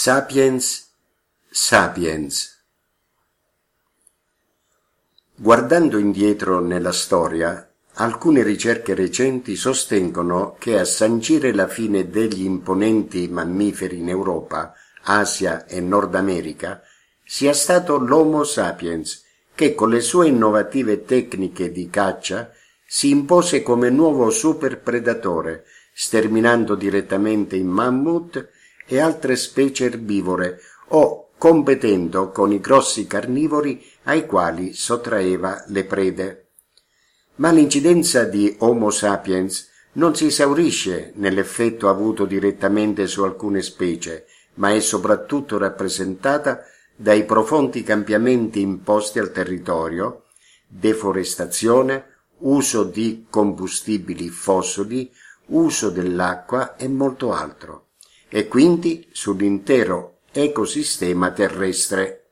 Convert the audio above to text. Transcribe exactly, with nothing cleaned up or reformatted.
Sapiens Sapiens. Guardando indietro nella storia, alcune ricerche recenti sostengono che a sancire la fine degli imponenti mammiferi in Europa, Asia e Nord America sia stato l'Homo sapiens, che con le sue innovative tecniche di caccia si impose come nuovo superpredatore, sterminando direttamente i mammut e altre specie erbivore o competendo con i grossi carnivori ai quali sottraeva le prede. Ma l'incidenza di Homo sapiens non si esaurisce nell'effetto avuto direttamente su alcune specie, ma è soprattutto rappresentata dai profondi cambiamenti imposti al territorio, deforestazione, uso di combustibili fossili, uso dell'acqua e molto altro, e quindi sull'intero ecosistema terrestre.